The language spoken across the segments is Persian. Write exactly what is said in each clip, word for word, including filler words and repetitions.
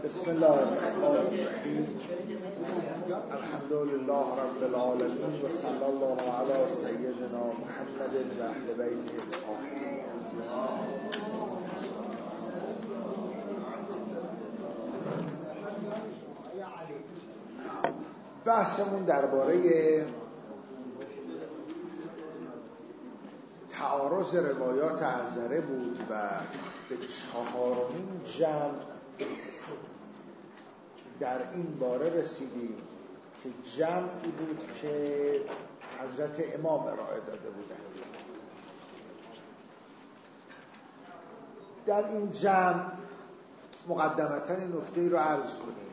بسم الله الرحمن الرحیم. الحمد لله رب العالمین و صلی الله علی سیدنا محمد و اهل بیته الطاهرین. بحثمون درباره تعارض روایات عذره بود و به چهارمین جمع در این باره رسیدیم که جمعی بود که حضرت امام ارائه داده بودند. در این جمع مقدمتاً این نکته رو عرض کنیم.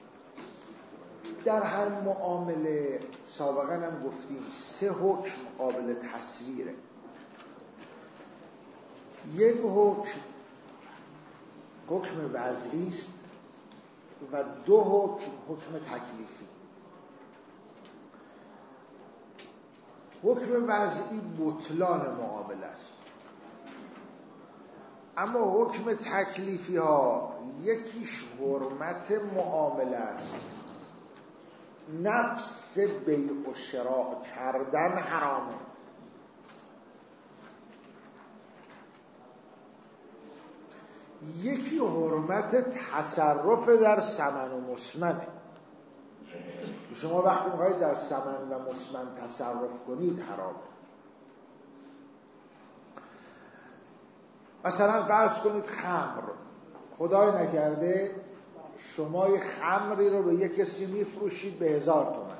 در هر معامله سابقاً هم گفتیم سه حکم قابل تصویره. یک حکم حکم وضعی است و دو حکم حکم تکلیفی. حکم وضعی بطلان معامله است، اما حکم تکلیفی ها یکیش حرمت معامله است، نفس بیع و شراء کردن حرامه، یکی حرمت تصرف در ثمن و مسمنه. شما وقتی میخواید در ثمن و مسمن تصرف کنید حرامه. مثلا فرض کنید خمر، خدای نکرده شما یه خمری رو به یک کسی میفروشید به هزار تومن.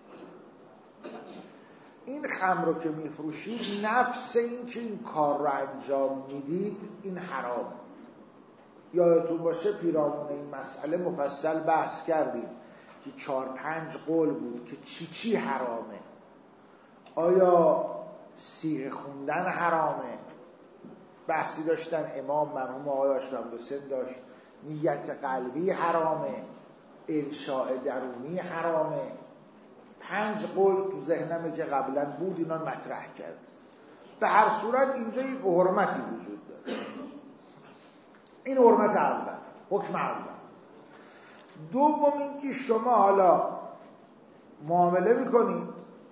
این خمر رو که میفروشید، نفس این که این کار رو انجام میدید این حرامه. یادتون باشه پیرامون این مسئله مفصل بحث کردیم که چهار پنج قول بود که چی چی حرامه. آیا صیغه خوندن حرامه؟ بحثی داشتن امام مرحوم آقای آشنام‌حسین داشت. نیت قلبی حرامه، انشاء درونی حرامه. پنج قول تو ذهنمه که قبلا بود، اینا مطرح کرد. به هر صورت اینجا یک حرمتی وجود داره. این حرمت اول، حکم اول. دوم این که شما حالا معامله میکنید،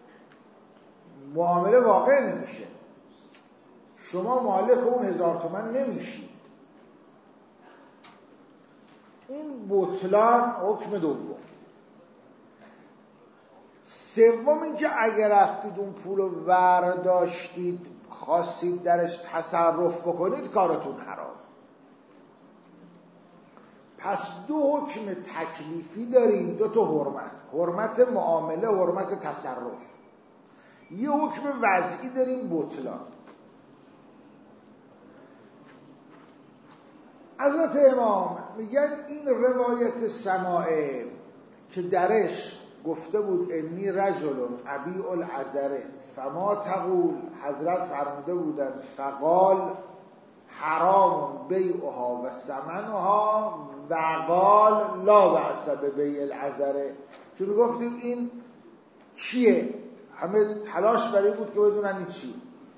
معامله واقع نمیشه، شما مالک اون هزار تومن نمیشید. این بطلان حکم دوم. سوم این که اگر رفتید اون پول رو ورداشتید خواستید درش تصرف بکنید، کارتون حرام. پس دو حکم تکلیفی داریم، دو تا حرمت، حرمت معامله، حرمت تصرف. یه حکم وضعی داریم، بطلان. حضرت امام میگن این روایت سماعه که درش گفته بود انی رجل ابیع العذره فما تقول، حضرت فرموده بودن فقال حرام بیعها و ثمنها و قال لا بأس ببیع العذره، که میگفتیم این چیه؟ همه تلاش برای بود که بدونن این چیه.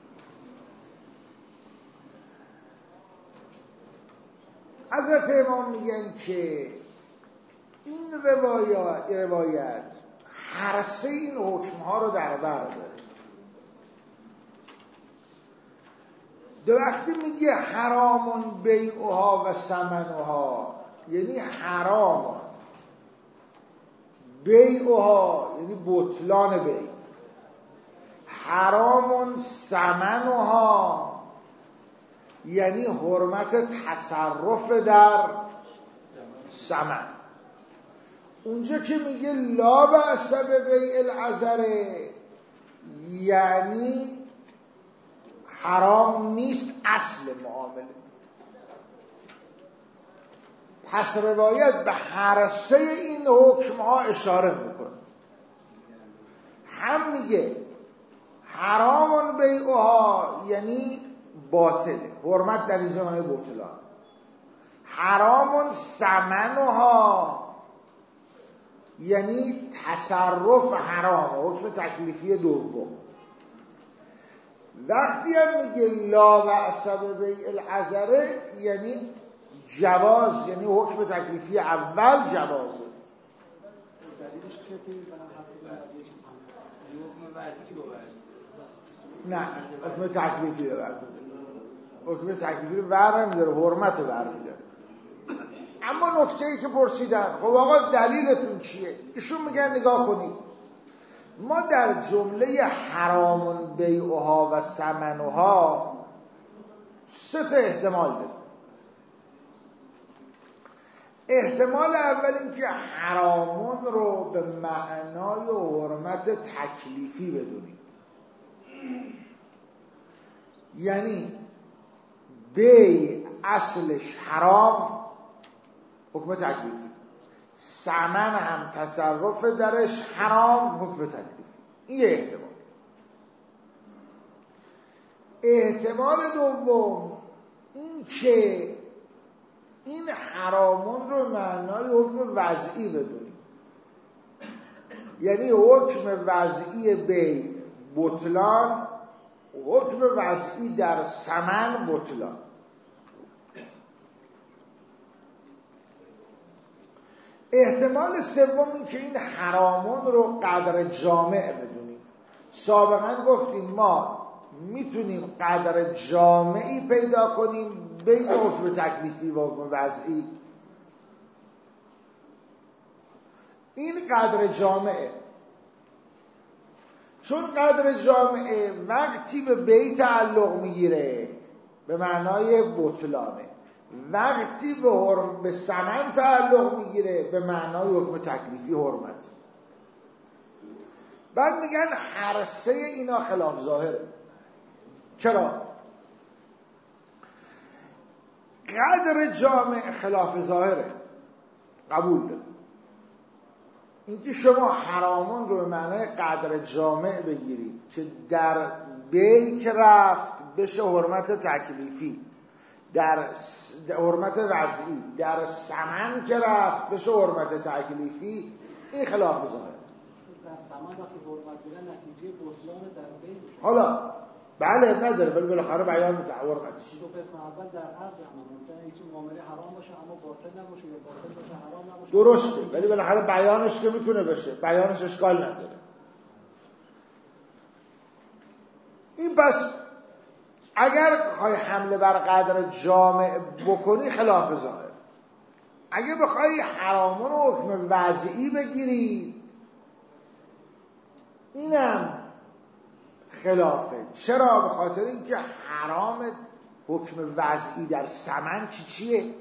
حضرت امام میگن که این روایت, روایت هر سه این حکمها رو در بر داره. در وقتی میگه حرامون بیعها و ثمنها، یعنی حرام، بیعها یعنی بطلان بیع، حرامون ثمنها یعنی حرمت تصرف در ثمن. اونجا که میگه لا بأس ببیع العذره یعنی حرام نیست اصل معامله. پس روایت به هر سه این حکم ها اشاره میکنه. هم میگه حرامون بیعها یعنی باطله، حرمت در اینجا معنی بطلان. حرامون ثمنها یعنی تصرف حرام، حکم تکلیفی دوم. وقتی هم میگه لا بأس ببیع العذره یعنی جواز یعنی حکم تکلیفی اول جوازه. نه حکم تکلیفی رو برمی‌داره، حکم تکلیفی رو برمی‌داره، حرمت رو برمی‌داره. اما نکته‌ای که پرسیدن خب آقا دلیلتون چیه؟ ایشون میگن نگاه کنید ما در جمله حرام بیعها و ثمنها سه تا احتمال داریم. احتمال اول این که حرامون رو به معنای حرمت تکلیفی بدونیم، یعنی بیع اصلش حرام حکم تکلیفی، ثمن هم تصرف درش حرام حکم تکلیفی. این یه احتمال. احتمال دوم این که این حرامون رو معنای حکم وضعی بدونیم، یعنی حکم وضعی بیع بطلان، حکم وضعی در ثمن بطلان. احتمال سوم این که این حرامون رو قدر جامع بدونیم. سابقا گفتیم ما میتونیم قدر جامعی پیدا کنیم بین حکم تکلیفی و حکم وضعی. این قدر جامعه، چون قدر جامعه وقتی به بیع تعلق میگیره به معنای بطلانه، وقتی به حرم به ثمن تعلق میگیره به معنای حکم تکلیفی حرمت. بعد میگن هر سه اینا خلاف ظاهره. چرا؟ قدر جامع خلاف ظاهره، قبول داره. اینکه شما حرامون رو به معنای قدر جامع بگیرید که در بیع که رفت بشه حرمت تکلیفی، در حرمت وضعی، در ثمن که رفت بشه حرمت تکلیفی، این خلاف ظاهره. در ثمن وقتی حرمت بودن نتیجه بطلان در بیع میشه. حالا بله نداره، ولی بالاخره بیان حرمتش. دو قسم اول در عقد ممکنه هیچ معامله حرام باشه اما باطل نباشه یا باطل باشه حرام نباشه. درسته، ولی بالاخره بیانش که میتونه بشه، بیانش اشکال نداره. این پس اگر بخوای حمله بر قدر جامع بکنی خلاف ظاهر. اگه بخوای حرامون رو حکم وضعی بگیری اینم خلافه. چرا؟ به خاطر اینکه حرام حکم وضعی در ثمن چی چیه؟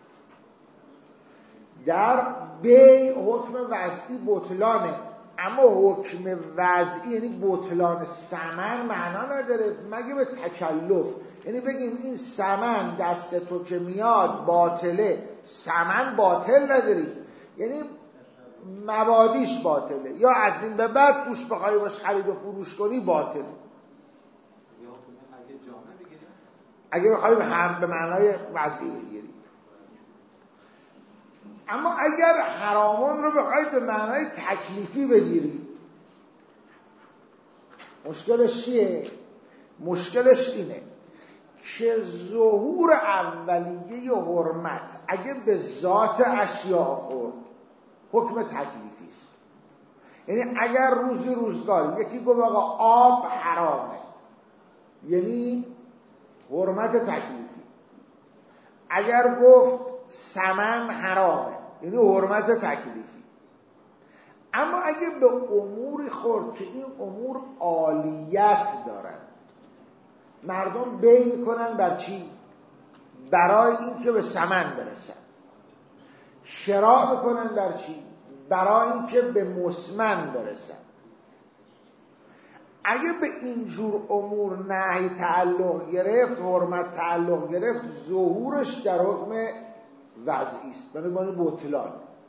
در بیع حکم وضعی بطلانه، اما حکم وضعی یعنی بطلان ثمن معنا نداره مگه به تکلف. یعنی بگیم این ثمن دست تو که میاد باطله، ثمن باطل نداری، یعنی مبادیش باطله، یا از این به بعد توش بخوای باش خرید و فروش کنی باطله. اگه بخوای به هم به معنای وضعی بگیری. اما اگر حرامون رو بخوای به معنای تکلیفی بگیری مشکلش چیه؟ مشکلش اینه که ظهور اولیه حرمت اگه به ذات اشیاء خورد حکم تکلیفی است. یعنی اگر روزی روزگار یکی گفت آقا آب حرامه یعنی حرمت تکلیفی، اگر گفت ثمن حرامه یعنی حرمت تکلیفی. اما اگه به اموری خورد که این امور عالیت دارن، مردم بیع میکنن بر چی؟ برای این که به ثمن برسن. شراء میکنن بر چی؟ برای این که به مسمن برسن. اگه به اینجور امور نهی تعلق گرفت، حرمت تعلق گرفت، ظهورش در حکم وضعی است، به معنی بطلان.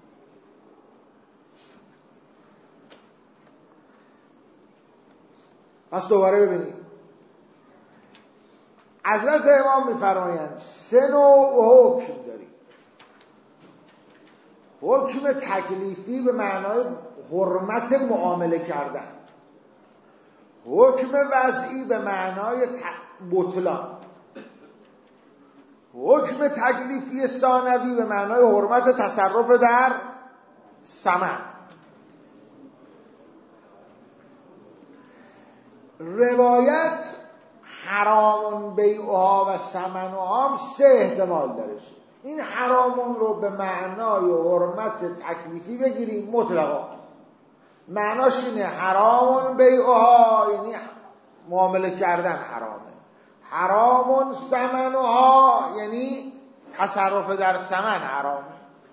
پس دوباره ببینید حضرت امام میفرمایند سه نوع حکم داریم. حکم تکلیفی به معنای حرمت معامله کردن، حکم وضعی به معنای بطلان، حکم تکلیفی ثانوی به معنای حرمت تصرف در ثمن. روایت حرام بیعها و ثمنها هم سه احتمال دارش. این حرامون رو به معنای حرمت تکلیفی بگیریم مطلقا، معناش اینه حرامون بیعها یعنی معامله کردن حرامه، حرامون ثمنها یعنی تصرف در ثمن حرامه.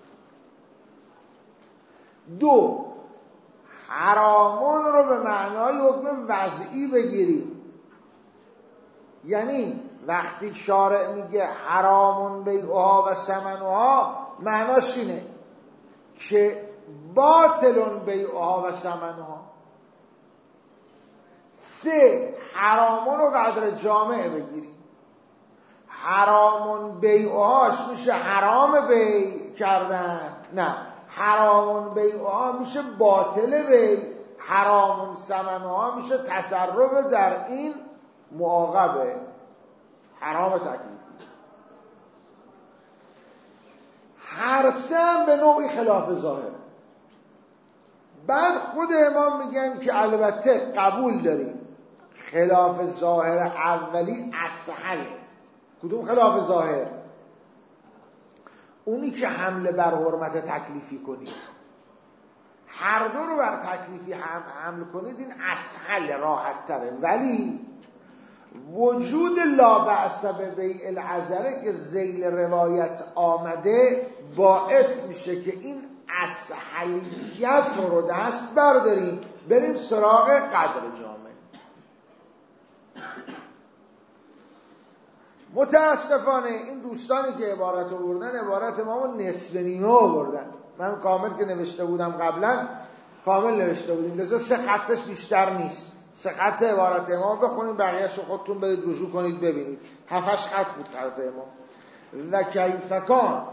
دو، حرامون رو به معنای حکم وضعی بگیریم، یعنی وقتی شارع میگه حرامون بیعها و ثمنها معناش اینه که باطلون بیعها و ثمنها. سه، حرامون رو قدر جامع بگیریم، حرامون بیعهاش میشه حرام بیع کردن، نه حرامون بیعها میشه باطل بیع، حرامون ثمنها میشه تصرف در این معاقبه حرام تکلیفی. هر سه به نوعی خلاف ظاهر. بعد خود امام میگن که البته قبول داریم خلاف ظاهر اولی اسهل. کدوم خلاف ظاهر؟ اونی که حمله بر حرمت تکلیفی کنید، هر دو رو بر تکلیفی هم حمل کنید، این اسهل راحت تره. ولی وجود لا بأس ببیع العذره که ذیل روایت آمده باعث میشه که این اسهلیت رو دست برداریم بریم سراغ قدر جامع. متاسفانه این دوستانی که عبارت آوردن عبارت ما نصف نیمه آوردن. من کامل که نوشته بودم قبلا کامل نوشته بودیم، لذا سه خطش بیشتر نیست. سه خط عبارت امام بخونید، بقیه‌اش رو خودتون برید رجوع کنید ببینید. هفتش خط بود خط امام. و کیف کان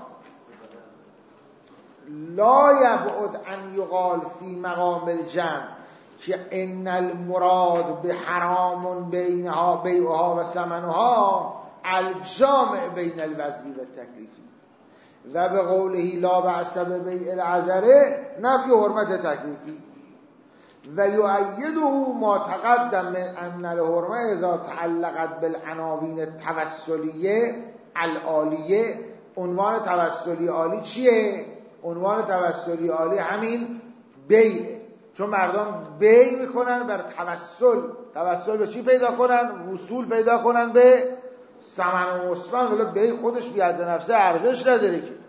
لا یبعد ان یقال فی مقام الجمع که ان المراد به حرام بینها بیعها و ثمنها الجامع بین الوضعی و تکلیفی و به قوله لا بأس ببیع العذره نفی حرمت تکلیفی و یؤیده ما تقدم من ان الحرمه اذا تعلقت بالعناوین التوسلیه العالیه. عنوان توسلی عالی چیه؟ عنوان توسلی عالی همین بیعه، چون مردم بیع میکنن بر توسل. توسل به چی پیدا کنن؟ وصول پیدا کنن به ثمن و مسمن. ولی بیع خودش بیاد نفسه ارزش نداره که.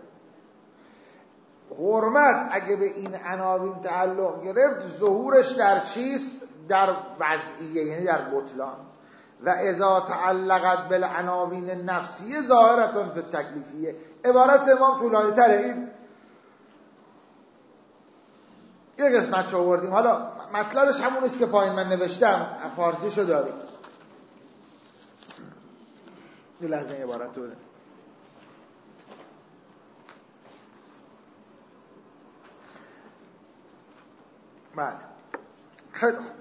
حرمت اگه به این عناوین تعلق گرفت ظهورش در چیست؟ در وضعیه، یعنی در بطلان. و اذا تعلقت بالعناوین نفسیه ظاهرتون فی تکلیفیه. عبارت امام طولانی تره. این یه قسمت چه آوردیم، حالا مطلبش همون است که پایین من نوشتم، فارسیشو داریم. یه لحظه این عبارت رو بله خیلی خوب.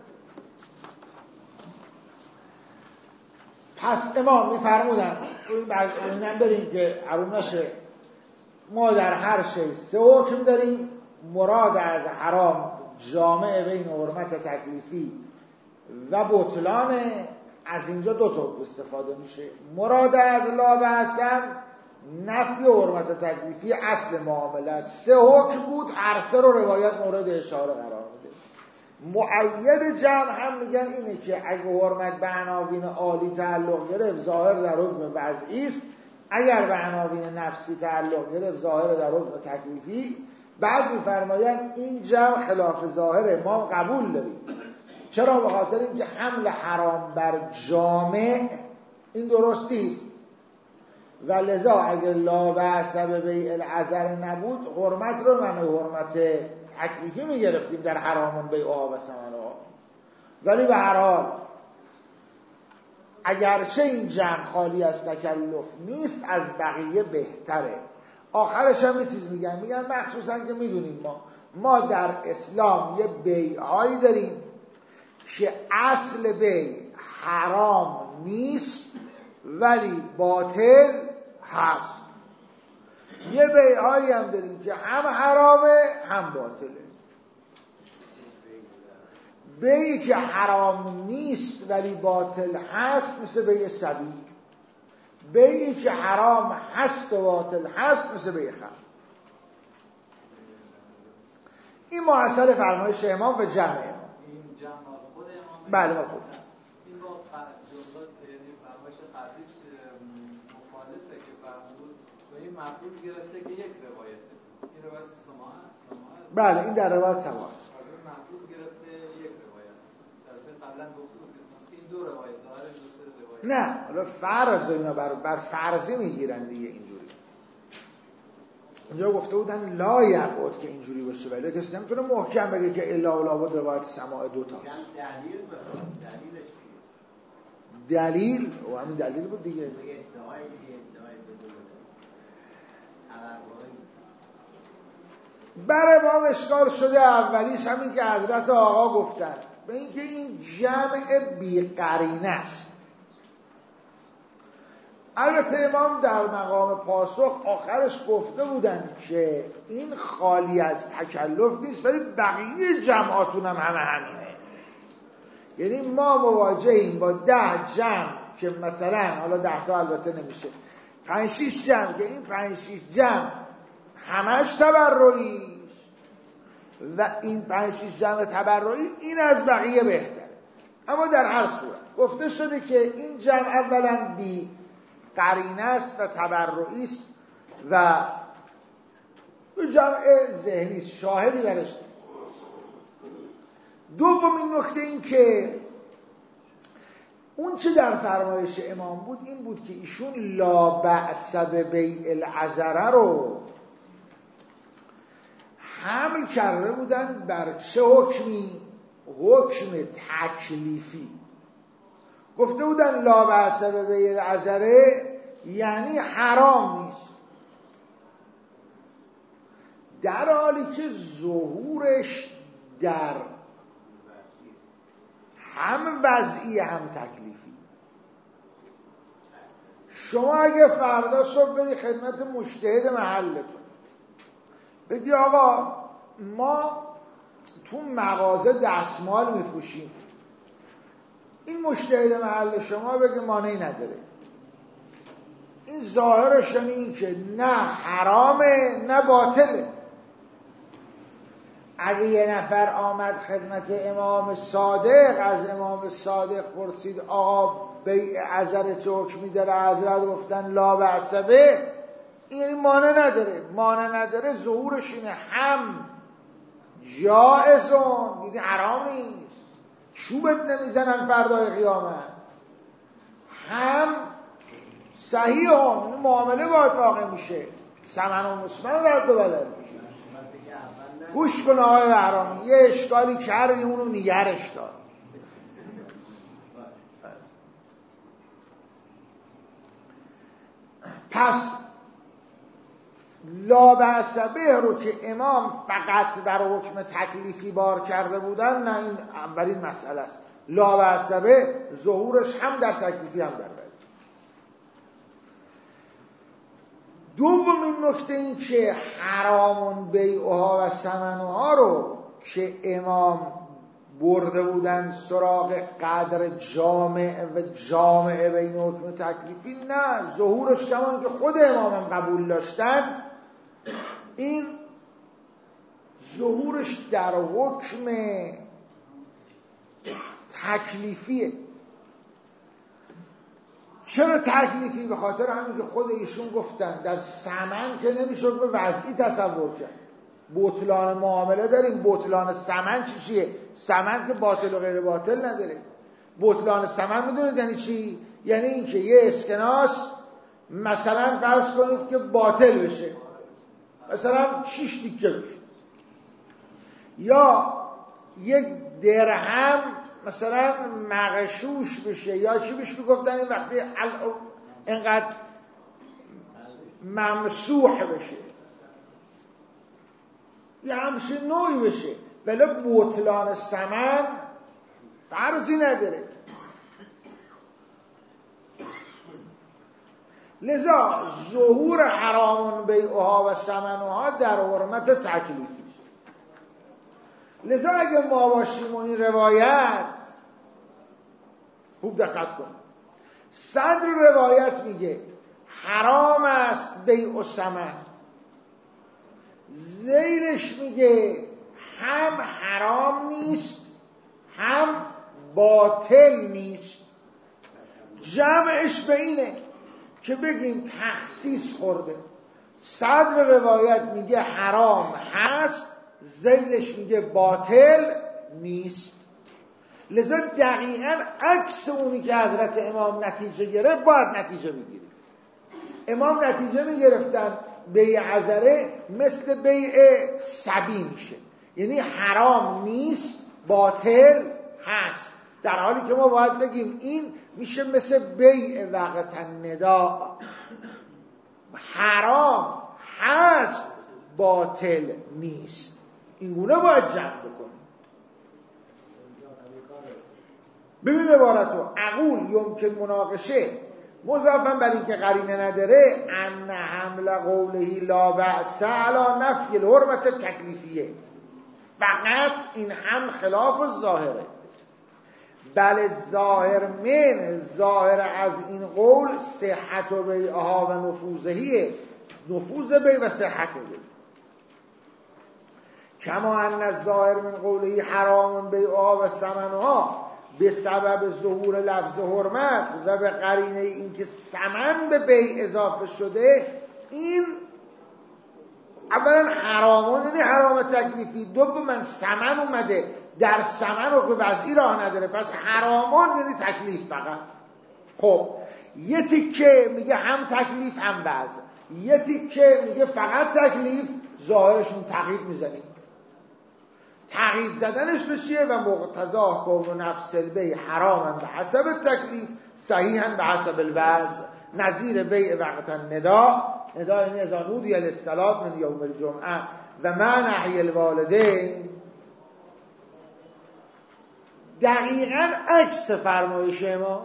پس امام میفرمودن اینم بریم که عروم نشه، ما در هر شی سه حکم داریم. مراد از حرام جامع بین حرمت تکلیفی و بطلان. از اینجا دو تا استفاده میشه. مراد از لا بأس نفی حرمت تکلیفی اصل معامله است. سه حکم بود، هر سه رو روایت مورد اشاره قرار میده. مؤید جمع هم میگن اینه که اگه حرمت به عناوین عالی تعلق گرفت ظاهر در حکم وضعی است، اگر به عناوین نفسی تعلق گرفت ظاهر در حکم تکلیفی. بعد میفرمایند این جمع خلاف ظاهر ما قبول داریم. چرا؟ به خاطر اینکه حمل حرام بر جامع این درستی است و لذا اگر لا بأس ببیع العذر نبود حرمت رو من حرمت تکلیفی میگرفتیم در حرامون بیعها و ثمنها. ولی به هر حال اگرچه این جمع خالی از تکلف نیست از بقیه بهتره. آخرش هم یه چیز میگن میگن مخصوصا که میدونیم ما ما در اسلام یه بیعهایی داریم که اصل بیع حرام نیست ولی باطل هست. یه بیعایی هم داریم که هم حرامه هم باطله. بیعی که حرام نیست ولی باطل هست مثل بیع سبیل. بیعی که حرام هست و باطل هست مثل بیع خمر. این محصل فرمایش امام و جمع امام. این جمع خود امام. بله ما خود این با جملات یعنی فرمایش قبلیش مخالفه که فرمود و این مفروض گرفته که یک روایته. این روایت سماع سماع. بله این در روایت سماع. این مفروض گرفته یک روایت. در قبلا گفتم که این دو روایت ظاهر دو سه روایت. نه حالا فرض اینا بر بر فرضی میگیرن دیگه اینجوری. اونجا گفته بودن لا یعبد که اینجوری باشه ولی کسی نمیتونه محکم بگه که الا و لابد روایت سماع دو تاست. دلیل بخواد دلیلش دلیل و همین دلیل بود دیگه. دیگه ادعای دیگه ادعای بدون برای ما اشکال شده اولیش همین که حضرت آقا گفتن به اینکه این جمع بی قرینه است. البته امام در مقام پاسخ آخرش گفته بودن که این خالی از تکلف نیست ولی بقیه جمعاتون هم همه همینه. یعنی ما مواجهیم با ده جمع که مثلا حالا ده تا البته نمیشه پنج شیش جمع که این پنج شیش جمع همش تبرعی و این پنج شیش جمع تبرعی این از بقیه بهتره. اما در هر صورت گفته شده که این جمع اولا بی قرینه است و تبرعی است و جمع ذهنی است، شاهدی برش نیست. دومین نکته این که اون چه در فرمایش امام بود این بود که ایشون لا بأس ببیع العذره رو حمل کرده بودن بر چه حکمی؟ حکم تکلیفی. گفته بودن لا بأس ببیع العذره یعنی حرام نیست، در حالی که ظهورش در هم وضعی هم تکلیفی. شما اگه فردا صبح بری خدمت مجتهد محلتون بگی آقا ما تو مغازه دستمال میفروشیم، این مجتهد محل شما بگه مانعی نداره، این ظاهرش یعنی این که نه حرامه نه باطله. اگه یه نفر آمد خدمت امام صادق از امام صادق پرسید آقا بیع عذر چه حکمی داره، حضرت گفتن لا بأس به، این یعنی مانع نداره. مانع نداره ظهورش اینه هم جائزون دیدی حرام نیست چوبت نمیزنن فردای قیامت، هم صحیح هم معامله باید واقع میشه، ثمن و مسمن رد و بدل میشه. گوش کن آقای بهرامی یه اشکالی کردی اونو نگرش دار. پس لا بأس به رو که امام فقط بر حکم تکلیفی بار کرده بودن نه، این اولین مسئله است. لا بأس به ظهورش هم در تکلیفی هم در وضعی. دومین نکته این که حرامون بیعها و ثمنها رو که امام برده بودن سراغ قدر جامع و جامع بین حکم تکلیفی، نه ظهورش کمان که خود امام هم قبول داشتند این ظهورش در حکم تکلیفیه. چرا تکلیفی؟ به خاطر همین که خود ایشون گفتن در ثمن که نمیشد به وضعی تصور کرد. بطلان معامله داریم، بطلان ثمن چی چیه؟ ثمن که باطل و غیر باطل نداره. بطلان ثمن میدونید یعنی چی؟ یعنی این که یه اسکناس مثلا فرض کنید که باطل بشه، مثلا شیش تیکه بشه، یا یک درهم مثلا مغشوش بشه، یا چی بشه میگفتن این وقتی اینقدر ممسوح بشه، یه همچین نوعی بشه، ولی بطلان ثمن فرضی نداره. لذا ظهور حرام بیعها و ثمنها در حرمت تکلیفی است. لذا اگه ما باشیم و این روایت خوب دقت کنیم، صدر روایت میگه حرام است بیع و ثمن، ذیلش میگه هم حرام نیست هم باطل نیست. جمعش به اینه که بگیم تخصیص خورده. صدر روایت میگه حرام هست، ذیلش میگه باطل نیست. لذا دقیقاً عکس اونی که حضرت امام نتیجه گرفت باید نتیجه بگیریم. امام نتیجه میگرفتن بیع عذره مثل بیع سبی میشه، یعنی حرام نیست باطل هست، در حالی که ما باید بگیم این میشه مثل بیع وقت الندا، حرام هست باطل نیست. این گونه باید جمع بکنیم. ببین عبارتو اقول یمکن مناقشه مضافا بر این که قرینه نداره ان حمل قوله لا بأس علی نفی الحرمت تکلیفیه، فقط این هم خلاف الظاهره. بل ظاهر من ظاهر از این قول صحت و بیعها و نفوذهیه، نفوذ بیع و صحت بیع. کما ان الظاهر من قوله حرام بیعها و ثمنها به سبب ظهور لفظ حرمت و به قرینه این که ثمن به بیع اضافه شده، این اولا حرامون یعنی حرام تکلیفی، دوما ثمن اومده در ثمن رو به وضعی راه نداره، پس حرامون یعنی تکلیف فقط. خب یه تیکه میگه هم تکلیف هم وضع، یه تیکه میگه فقط تکلیف، ظاهرشون تقیید میزنیم. تقیید زدنش به چیه؟ و مقتضاه کون نفس البیع حراما به حسب تکلیف صحیحا به حسب الوضع، نظیر بیع وقت الندا، ندا یعنی اذا نودی للصلاة من یوم الجمعه و ما نهی الوالدین. دقیقاً عکس فرمایش ما.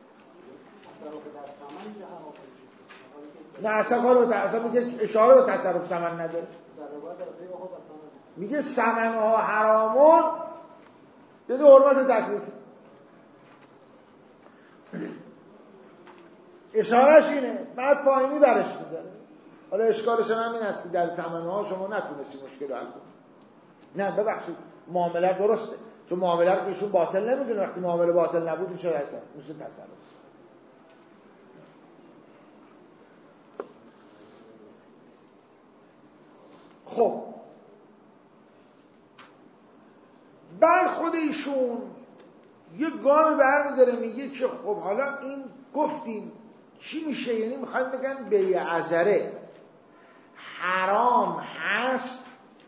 نه اصلا کار رو اصلا میگه اشاره به تصرف ثمن نداره، میگه ثمنها حرامون یعنی حرمت تکلیفی. اشارهش اینه، بعد پایینی برش میداره. حالا اشکالش هم این هستی در ثمنها شما نتونستی مشکل حل کنید. نه ببخشید معامله درسته، چون معامله رو ایشون باطل نمیدونه، وقتی معامله باطل نبود این شاید میشه تصرف. خب بعد خود ایشون یه گام برمی‌داره میگه که خب حالا این گفتیم چی میشه، یعنی میخوایم بگن بیع عذره حرام هست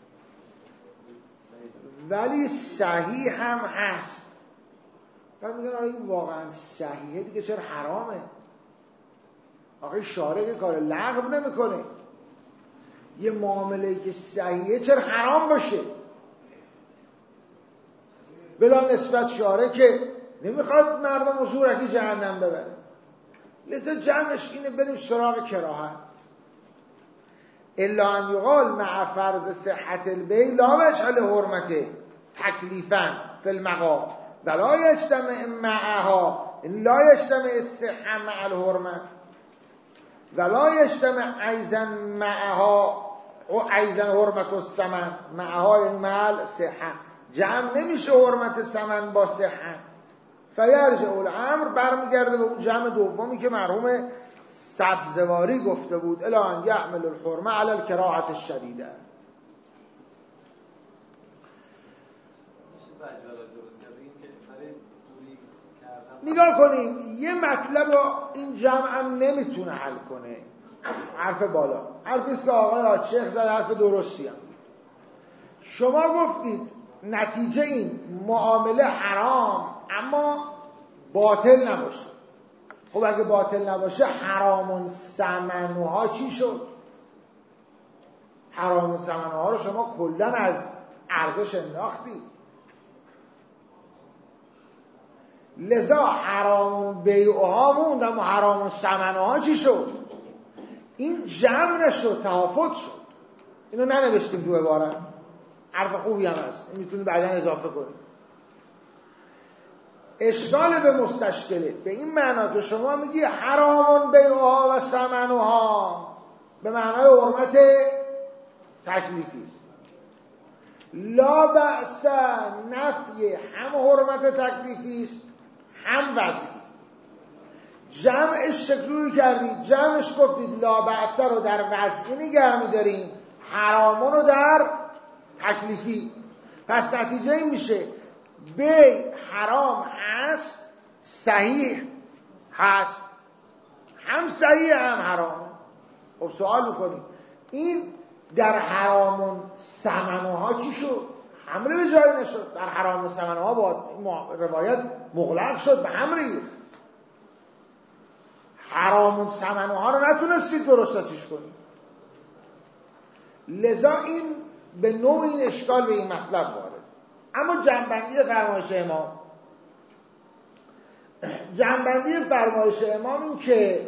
ولی صحیح هم هست. بعد میگن آره این واقعا صحیحه دیگه چرا حرامه؟ آقای شارع که کار لغو نمیکنه، یه معامله‌ای که صحیحه چرا حرام باشه؟ بلا نسبت شارع که نمیخواد مردم و زورکی جهنم ببره. لذا جمعش اینه بریم سراغ کراهت. الا ان یقال مع فرض صحت البیع لا وجه لحرمته تکلیفا فی المقام ولا یجتمع معها لا یجتمع الصحه مع الحرمه ولا یجتمع ایضا معها و ایضا حرمت الثمن معها یعنی مع الصحه، جمع نمیشه حرمت ثمن با صحت. فیرجع الامر برمیگرده به اون جمع دومی که مرحوم سبزواری گفته بود الا ان یحمل الحرمه علی الکراهه الشدیده. نگاه کنیم یه مطلب رو این جمع هم نمیتونه حل کنه. حرف بالا حرفیست که آقای آتشیخ زد، حرف درستی هم. شما گفتید نتیجه این معامله حرام اما باطل نباشه. خب اگه باطل نباشه حرامون ثمنها چی شد؟ حرامون ثمنها رو شما کلا از ارزش انداختید. لذا حرامون بیعها موند اما حرامون ثمنها چی شد؟ این جمع نشد، تهافت شد. اینو ننوشتیم تو عبارت، حرف خوبی هم هست، میتونی بعدا اضافه کنی. اشکال به مستشکله به این معنا که شما میگی حرامون بیعها و ثمنها به معنای حرمت تکلیفی، لا بأس نفی هم حرمت تکلیفی است هم وضعی. جمعش شکلی کردید، جمعش گفتید لا بأس رو در وضعی نگه می‌داریم، حرامون رو در تکلیفی. پس نتیجه این میشه بیع حرام هست، صحیح هست، هم صحیح هم حرام. خب سوال میکنیم این در حرام ثمنها چی شد؟ حمله به جایی نشد. در حرام ثمنها با روایت مغلق شد، به هم ریخت. حرام ثمنها رو نتونستید درستش کنید. لذا این به نوع این اشکال به این مطلب وارد. اما جنبندی فرمایش امام جنبندی فرمایش امام این که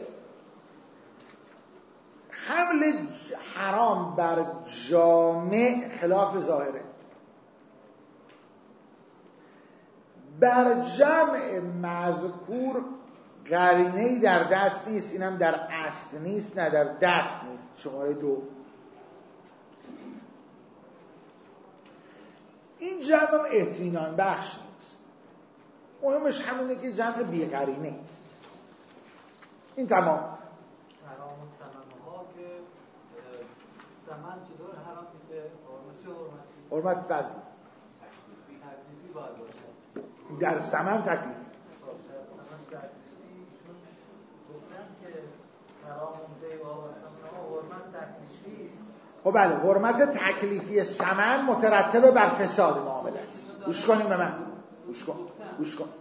حمل حرام بر جامع خلاف ظاهره، بر جمع مذکور قرینه‌ای در دست نیست، اینم در اصل نیست نه در دست نیست. شماره دو این جمع اطمینان بخش نیست، مهمش همینه که جمع بی قرینه است. این تمام. حرام و ثمنها که ثمن چطور حرام میشه؟ چه حرمتی؟ حرمت وزنی تکلیفی باید باشه. در ثمن تکلیفی. در ثمن تکلیفی چون گفتن که حرام بیع و ثمنها حرمت تکلیفی است. خب بله، حرمت تکلیفی ثمن مترتبه بر فساد معامله است. گوش کنیم به من، گوش کن گوش کن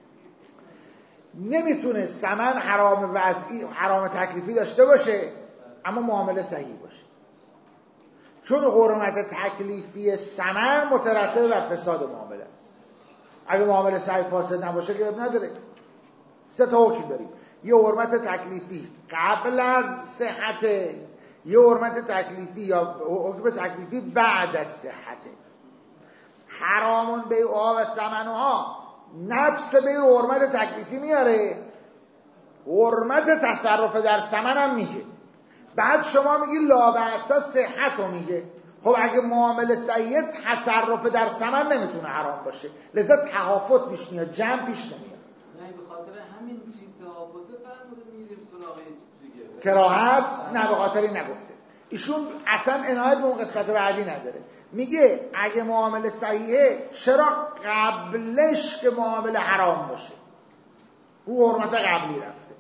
نمیتونه ثمن حرام وضعی حرام تکلیفی داشته باشه اما معامله صحیح باشه، چون حرمت تکلیفی ثمن مترتبه بر فساد معامله است. اگه معامله صحیح فاسد نباشه که نداره. سه تا حکم داریم، یه حرمت تکلیفی قبل از صحت، یه حرمت تکلیفی یا حکم تکلیفی بعد از صحته. حرامون بیعها و ثمنها نفس به حرمت تکلیفی میاره، حرمت تصرف در ثمن هم میگه. بعد شما میگی لا بأس صحت رو میگه. خب اگه معامله صحیح تصرف در ثمن نمیتونه حرام باشه، لذا تهافت پیش میاد، جمع پیش نمیاد. نه به خاطر همین چیز تهافته فرموده میریم سراغ یه چیز دیگه. کراهت نه، به خاطری نگفته. ایشون اصلا عنایت به اون قسمت بعدی نداره. میگه اگه معامله صحیحه چرا قبلش که معامله حرام باشه؟ او حرمت قبلی رفته.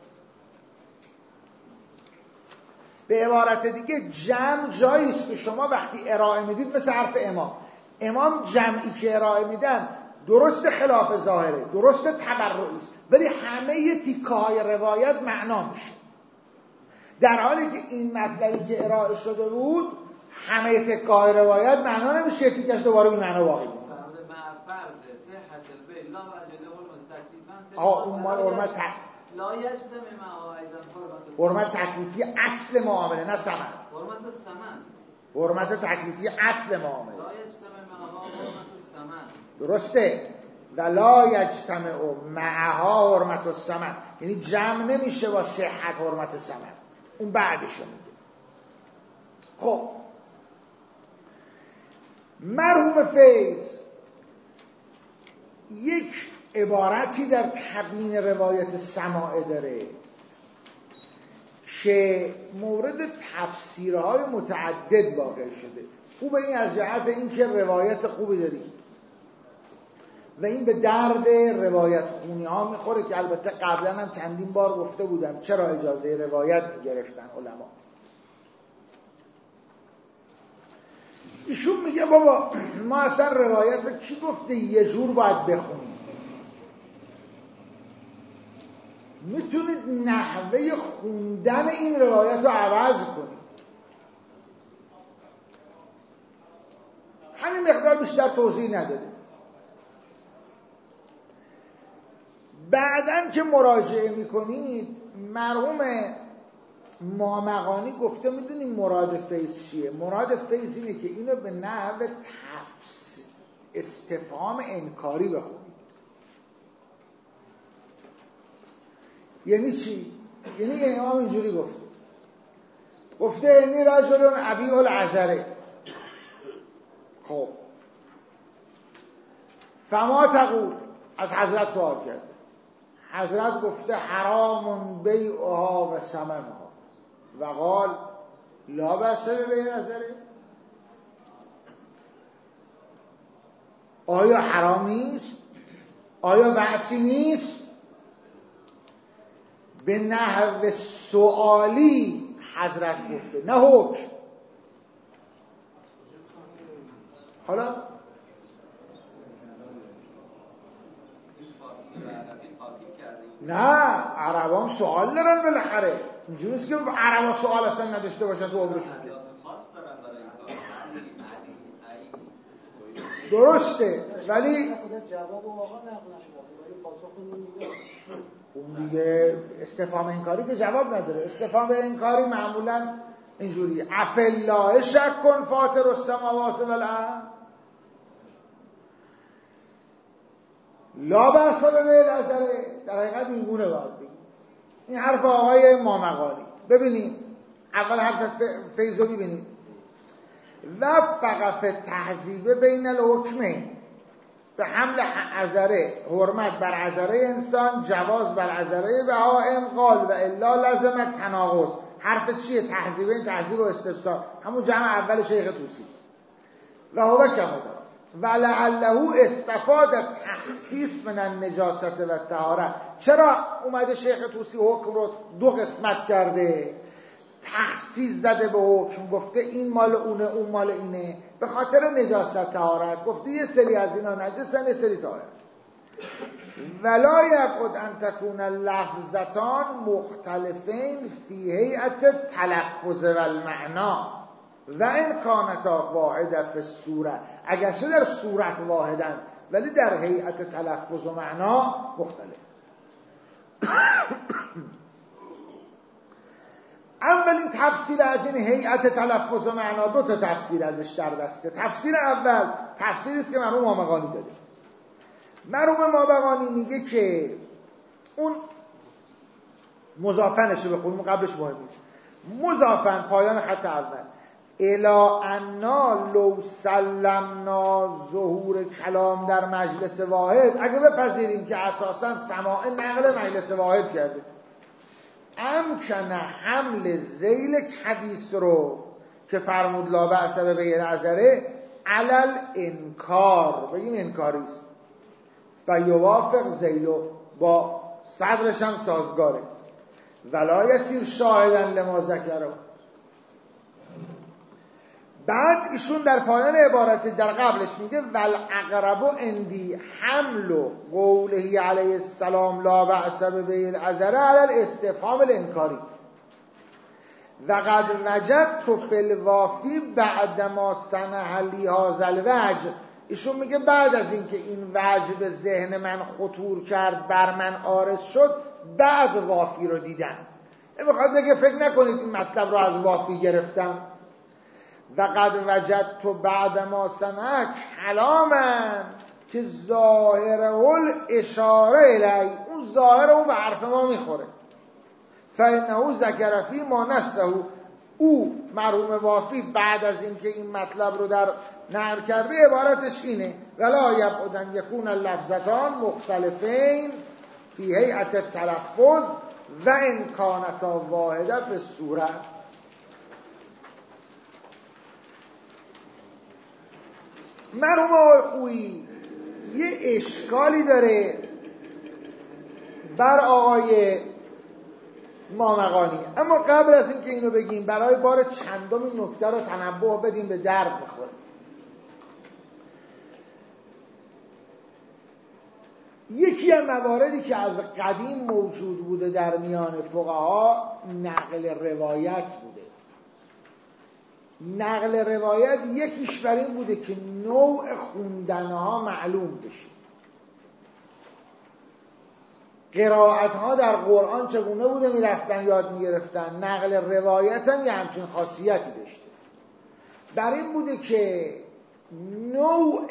به عبارت دیگه جمع جایی است که شما وقتی ارائه میدید مثل حرف امام امام جمعی که ارائه میدن درست خلاف ظاهره، درست تبرعی است، ولی همه تیکه های روایت معنا میشه، در حالی که این مطلبی که ارائه شده بود همه تیکه های روایت معنا نمیشه، تیکش دوباره بی معنا باقی میمونه. آه اون مال حرمت حرمت تکلیفی اصل معامله نه ثمن. حرمت ثمن حرمت تکلیفی اصل معامله. لا یجتمع معها حرمت الثمن. درسته. و لا یجتمع معها حرمت الثمن، یعنی جمع نمیشه با صحت حرمت ثمن، اون بعدش میگه. خب مرحوم فیض یک عبارتی در تبیین روایت سماعه داره که مورد تفسیرهای متعدد واقع شده. خوبه این از جهت این که روایت خوبی داریم و این به درد روایت خونی ها میخوره که البته قبلا هم چندین بار گفته بودم چرا اجازه روایت میگرفتن علما. ایشون میگه بابا ما اصلا روایت رو کی گفته یه جور باید بخونیم؟ میتونید نحوه خوندن این روایت رو عوض کنید. همین مقدار بیشتر توضیح نداره. بعدن که مراجعه میکنید مرحوم مامقانی گفته میدونی مراد فیض چیه؟ مراد فیض اینه که اینو به نحو تفس استفهام انکاری بخونید. یعنی چی؟ یعنی امام اینجوری گفته گفته اینی رجل ابیع العذره. خب فما تقول، از حضرت سوال کرد. حضرت گفته حرام بیعها و ثمنها و قال لا بأس ببیع العذره. آیا حرام نیست؟ آیا بأسی نیست؟ به نحو سوالی حضرت گفته، نه حکم. حالا نه، عربان سوال دارن بالاخره. اینجوری نیست که عربا سوال اصلا نداشته باشن تو عمرشون. درسته، ولی جواب واقعا نقل نشده، ولی پاسخ نمیده. اون دیگه استفهام انکاری که جواب نداره. استفهام انکاری معمولا اینجوری افالله شک کن فاطر السماوات والارض لا بأس ببیع العذره. در حقیقت این گونه باید بگیم. این حرف آقای مامقانی. ببینیم اول حرف فیض رو ببینیم. وفق فی التحزیب بین الحکمین، به حمل عذره حرمت بر عذره انسان، جواز بر عذره بهائم، قال و الا لازم تناقض. حرف چیه؟ تحزیبین، تحزیب و استفسار، همون جمع اول شیخ طوسی. و هو کما و لعله استفاد تخصیص من النجاست و طهارت. چرا اومده شیخ طوسی حکم رو دو قسمت کرده؟ تخصیص زده به حکم، گفته این مال اونه اون مال اینه، به خاطر نجاست طهارت. گفته یه سری از اینا نجسن یه سری طاهر. ولا یبعد ان تکون اللفظتان مختلفین فی هیئت تلفظ و المعنا و ان کانتا واحده فی الصوره. اگرچه در صورت واحدن ولی در هیئت تلفظ و معنا مختلف. اولین تفسیر از این هیئت تلفظ و معنا، دو تا تفسیر ازش در دسته. تفسیر اول تفسیری است که مرحوم مامقانی داده. مرحوم مامقانی میگه که اون مضافنش رو بخونیم، قبلش مهم نیست. مضافن پایان خط اول الا انا لو سلمنا ظهور کلام در مجلس واحد، اگه بپذیریم که اساسا سماع نقل مجلس واحد کرده، امکنه حمل ذیل حدیث رو که فرمود لا بأس ببیع العذره علل انکار، بگیم انکاریست و یوافق ذیلو، با صدرش هم سازگاره. ولا یسیر شاهدن لما ذکره. بعد ایشون در پایان عبارت در قبلش میگه والاقرب اندی حمل قوله علیه السلام لا بأس ببیع العذره علی الاستفهام الانکاری و قد وجدت فی الوافی بعد ما صنع لی هذا الوجه. ایشون میگه بعد از اینکه این وجه به ذهن من خطور کرد، بر من عارض شد، بعد وافی رو دیدم. میخواد بگه فکر نکنید این مطلب رو از وافی گرفتم. و قد وجدت بعد ما صنع کلاما که ظاهره الاشاره الی، اون ظاهر اون به حرف ما میخوره. فانه ذکر فی ما نسه، او مرحوم وافی بعد از اینکه این مطلب رو در نقل کرده عبارتش اینه ولا یبعد ان یکون اللفظتان مختلفین فی هیئت التلفظ و ان کانتا واحده فی الصوره. مرحوم آقای خویی یه اشکالی داره بر آقای مامقانی، اما قبل از اینکه اینو بگیم برای بار چندم این نکته رو تنبه بدیم، به درد بخوره. یکی از مواردی که از قدیم موجود بوده در میان فقها نقل روایت بوده. نقل روایت یکیش بر این بوده که نوع خوندنها معلوم بشه. قرائت ها در قرآن چگونه بوده میرفتن یاد میگرفتن، نقل روایت هم یه همچین خاصیتی داشته. در این بوده که نوع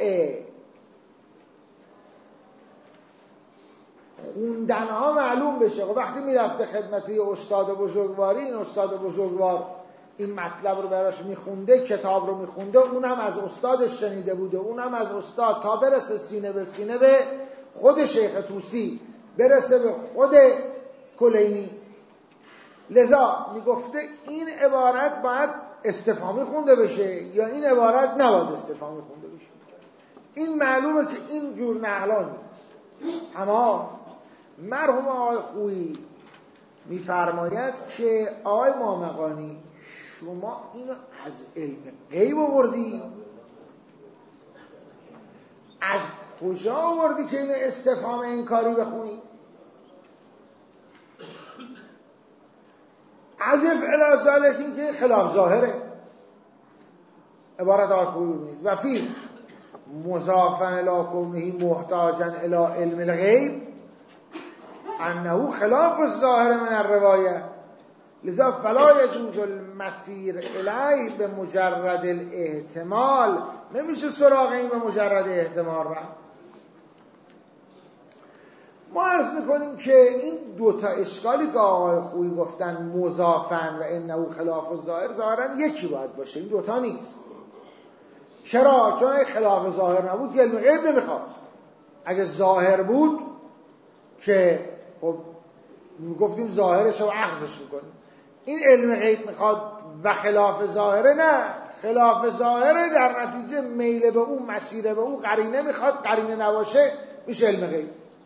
خوندن ها معلوم بشه. و وقتی میرفته خدمت یه استاد بزرگواری، این استاد بزرگوار این مطلب رو براش میخونده، کتاب رو میخونده، اونم از استادش شنیده بوده، اونم از استاد، تا برسه سینه به سینه به خود شیخ طوسی، برسه به خود کلینی. لذا میگفته این عبارت باید استفهامی خونده بشه یا این عبارت نباید استفهامی خونده بشه. این معلومه که این جور نقلان نیست. اما مرحوم آقای خویی میفرماید که آقای مامقانی شما اینو از علم غیب آوردی؟ از کجا آوردی که اینو استفهام انکاری بخونی؟ از افعال ذالک، این که خلاف ظاهره. عبارت آقای خویی ببینید و فی مضافا الی کونه محتاجا الی علم الغیب انه خلاف الظاهر من الروایه، لذا فلا یجوز المسیر الیه به مجرد الاحتمال. نمیشه سراغ این به مجرد احتمال را. ما عرض میکنیم که این دوتا اشکالی که آقای خویی گفتن مضافن و انه خلاف الظاهر، ظاهرا یکی باید باشه، این دوتا نیست. چرا؟ چون خلاف ظاهر نبود که علم غیب نمیخواد. اگه ظاهر بود که خب گفتیم ظاهرش رو اخذش میکنیم. این علم غیب میخواد و خلاف ظاهره نه. خلاف ظاهره در نتیجه میل به اون، مسیر به اون، قرینه میخواد، قرینه نباشه میشه علم غیب.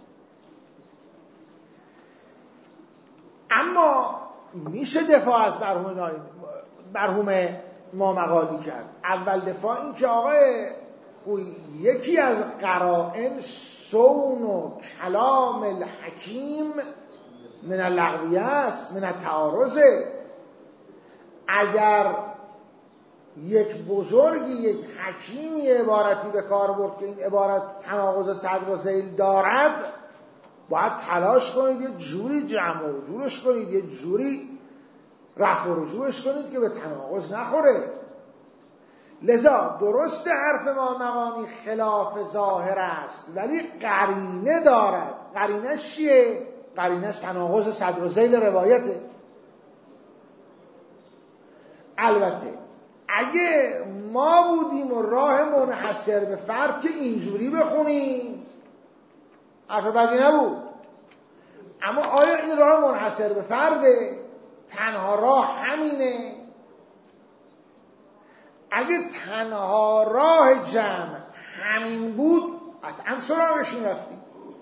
اما میشه دفاع از مرحوم مرحوم مامقالی کرد. اول دفاع این که آقای خویی یکی از قرائن صون و کلام الحکیم من اللغویه است، من التعارض. اگر یک بزرگی، یک حکیمی عبارتی به کار برد که این عبارت تناقض صدر و ذیل دارد، باید تلاش کنید یه جوری جمع و جورش کنید، یه جوری رفع و رجوعش کنید که به تناقض نخوره. لذا درست حرف ما مقامی خلاف ظاهر است ولی قرینه دارد. قرینش چیه؟ قرینش تناقض صدر و ذیل روایته. البته اگه ما بودیم و راه منحصر به فرد که اینجوری بخونیم حرف بدی نبود. اما آیا این راه منحصر به فرده؟ تنها راه همینه؟ اگه تنها راه جمع همین بود قطعا سراغش میرفتیم.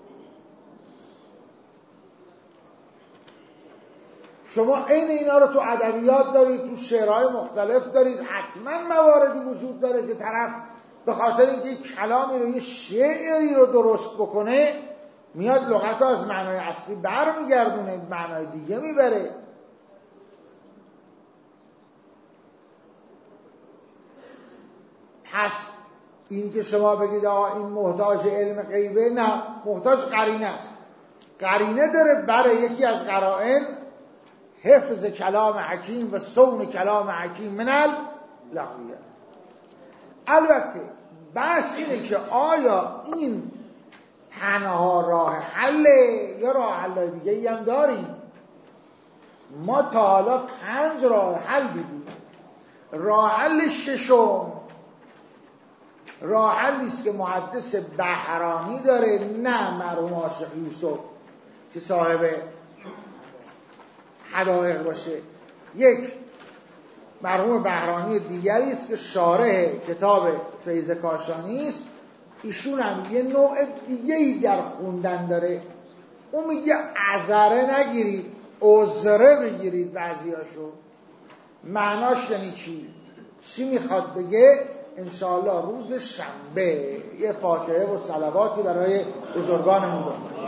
شما این اینا رو تو ادبیات دارید، تو شعرهای مختلف دارید، حتما مواردی وجود داره که طرف به خاطر اینکه یک کلامی رو، یه شعری رو درست بکنه میاد لغت رو از معنای اصلی بر میگردونه، معنای دیگه میبره. پس این که شما بگید آقا این محتاج علم غیبه، نه، محتاج قرینه است. قرینه داره برای یکی از قرائن حفظ کلام حکیم و صون کلام حکیم من اللغویه. البته بحث اینه که آیا این تنها راه حله یا راه حل دیگه ای هم داریم؟ ما تا حالا پنج راه حل دیدیم. راه حل ششم راه حلی است که محدث بهرانی داره، نه مرحوم عاشق یوسف که صاحب حدائق باشه. یک مرحوم بهرانی دیگری است که شارح کتاب فیض کاشانی است. ایشون هم یه نوع دیگه‌ای در خوندن داره. اون میگه عذره نگیرید، عذره بگیرید. بعضیاشو معناش یعنی چی؟ چی میخواد بگه؟ انشاءالله روز شنبه یه فاتحه و صلواتی برای بزرگانمون بخونیم.